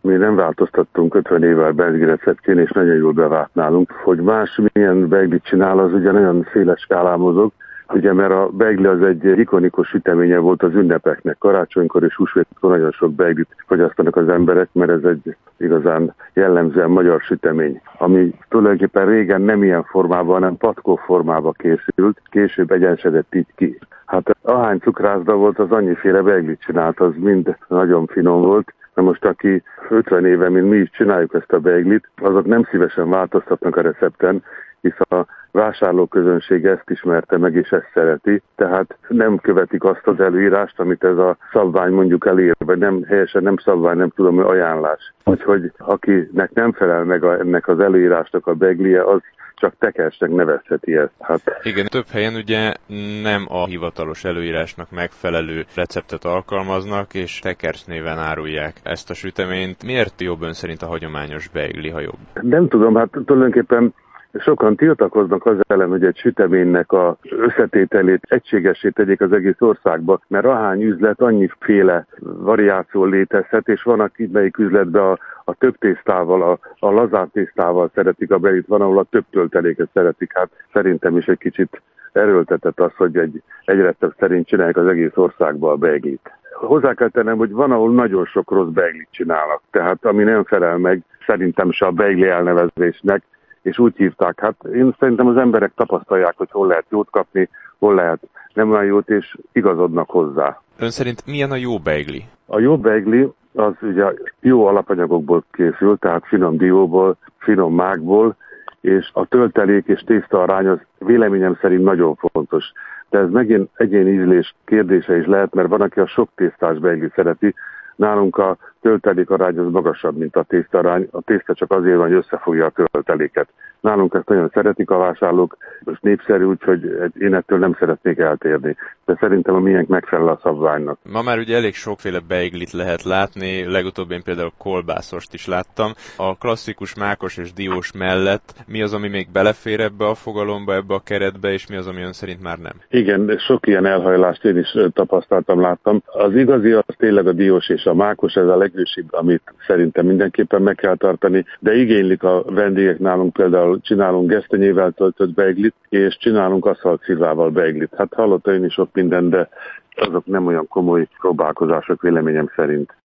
mi nem változtattunk 50 évvel beigli receptjén, és nagyon jól bevált nálunk. Hogy más milyen beiglit csinál, az ugye nagyon széles skálán mozog, ugye, mert a beigli az egy ikonikus süteménye volt az ünnepeknek. Karácsonykor és húsvétkor nagyon sok beiglit fogyasztanak az emberek, mert ez egy igazán jellemzően magyar sütemény, ami tulajdonképpen régen nem ilyen formában, hanem patkó formában készült, később egyensedett így ki. Hát ahány cukrászda volt, az annyiféle beiglit csinált, az mind nagyon finom volt. Na most, aki 50 éve, mint mi is csináljuk ezt a beiglit, azok nem szívesen változtatnak a recepten, hisz a vásárlóközönség ezt ismerte meg, és ezt szereti, tehát nem követik azt az előírást, amit ez a szabvány mondjuk elér, vagy nem helyesen nem szabvány, nem tudom, hogy ajánlás. Úgyhogy akinek nem felel meg ennek az előírásnak a beiglie, az csak tekersnek nevezheti ezt. Hát. Igen, több helyen ugye nem a hivatalos előírásnak megfelelő receptet alkalmaznak, és tekers néven árulják ezt a süteményt. Miért jobb ön szerint a hagyományos beigli, ha jobb? Nem tudom, hát tulajdonképpen sokan tiltakoznak az ellen, hogy egy süteménynek a összetételét egységessé tegyék az egész országba, mert ahány üzlet, annyiféle variáció létezhet, és van, melyik üzletben a több tésztával, a lazább tésztával szeretik a beiglit, van, ahol a több tölteléket szeretik. Hát szerintem is egy kicsit erőltetett az, hogy egy recept szerint csinálják az egész országba a beiglit. Hozzá kell tennem, hogy van, ahol nagyon sok rossz beiglit csinálnak, tehát ami nem felel meg szerintem se a beigli elnevezésnek, és úgy hívták. Hát én szerintem az emberek tapasztalják, hogy hol lehet jót kapni, hol lehet nem olyan jót, és igazodnak hozzá. Ön szerint milyen a jó beigli? A jó beigli az ugye jó alapanyagokból készül, tehát finom dióból, finom mágból, és a töltelék és tészta arány az véleményem szerint nagyon fontos. De ez megint egyéni ízlés kérdése is lehet, mert van, aki a sok tésztás beiglit szereti. Nálunk a töltelék arány az magasabb, mint a tészta arány. A tészta csak azért van, hogy összefogja a tölteléket. Nálunk ezt nagyon szeretik a vásárlók, most népszerű, úgyhogy én ettől nem szeretnék eltérni. De szerintem a miénk megfelel a szabványnak. Ma már ugye elég sokféle beiglit lehet látni, legutóbb én például kolbászost is láttam. A klasszikus mákos és diós mellett mi az, ami még belefér ebbe a fogalomba, ebbe a keretbe, és mi az, ami ön szerint már nem? Igen, sok ilyen elhajlást én is tapasztaltam, láttam. Az igazi az tényleg a diós és a mákos, ez a legősibb, amit szerintem mindenképpen meg kell tartani, de igénylik a vendégek nálunk, például csinálunk gesztenyével töltött beiglit, és csinálunk aszfaltszilvával beiglit. Hát hallottam én is sok minden, de azok nem olyan komoly próbálkozások véleményem szerint.